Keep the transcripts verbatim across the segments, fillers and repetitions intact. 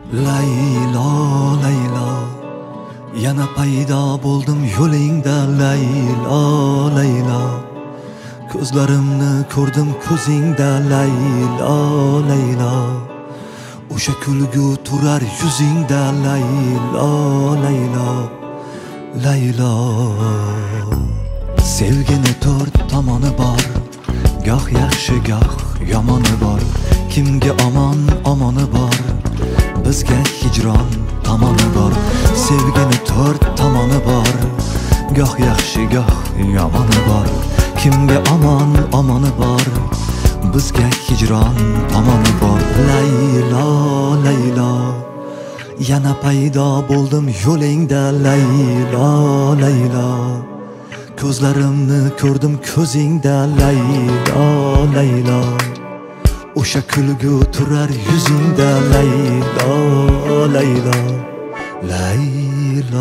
Laylo, Laylo, yana paydo bo'ldim yo'lingda. Laylo, Laylo, ko'zlarimni ko'rdim ko'zingda. Laylo, Laylo, o'sha kulgu turar yuzingda. Laylo, Laylo, Laylo. Sevgini to'rt tomoni bor, goh yaxshi goh yomoni bor. Kimga omon omoni bor, bizga hijron tomoni bor. Sevgini to'rt tomoni bor, goh yaxshi goh yomoni bor. Kimga omon omoni bor, bizga hijron tomoni bor. Laylo, Laylo, yana paydo bo'ldim yo'lingda. Laylo, Laylo, ko'zlarimni ko'rdim ko'zingda. Laylo, Laylo, o'sha kulgu turar yuzingda. Laylo, Laylo, Laylo.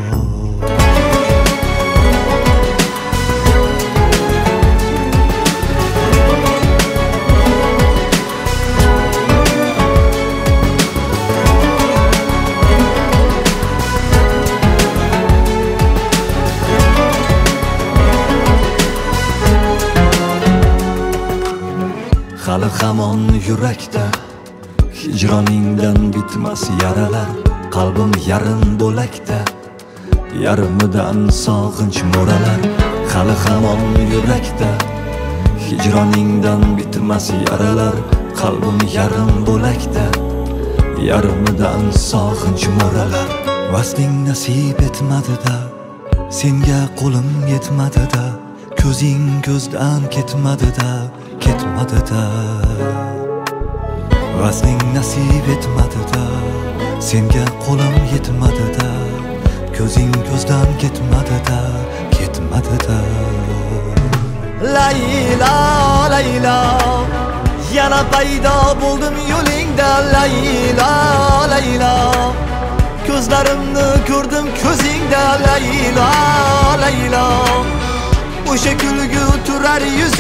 Hali hamon yurakda hijroningdan bitmas yaralar. Qalbim yarim bo'lakda, yarimidan sog'inch mo'ralar. Hali hamon yurakda hijroningdan bitmas yaralar. Qalbim yarim bo'lakda, yarimidan sog'inch mo'ralar. Vasling nasib etmadi-da, senga qo'lim yetmadi-da. Ko'zing ko'zdan ketmadi-da, ketmadi-da. Vasling nasib etmadi-da, senga qo'lim yetmadi-da. Ko'zing ko'zdan ketmadi-da, ketmadi-da. Laylo, Laylo, yana paydo bo'ldim yo'lingda. Laylo, Laylo, ko'zlarimni ko'rdim ko'zingda. Laylo, Laylo, o'sha kulgu turar yuz